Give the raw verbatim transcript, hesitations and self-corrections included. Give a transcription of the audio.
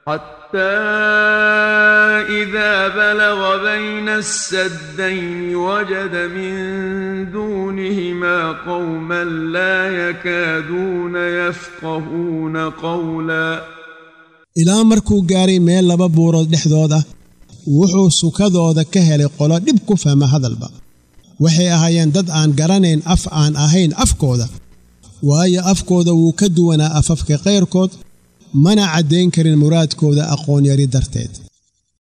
حتى إذا بلغ بين السدين وجد من دونهما قوما لا يكادون يفقهون قولا ilaa markuu gaaray meel laba buurood dhexdooda wuxuu sukadooda ka helay qolo dhib ku fahma hadalba waxay ahaayeen dad aan garanayn af aan ahayn afkooda waayo afkooda wuu ka duwanaa afafka qeyrkood mana caddayn karin muraadkooda aqoon yari darteed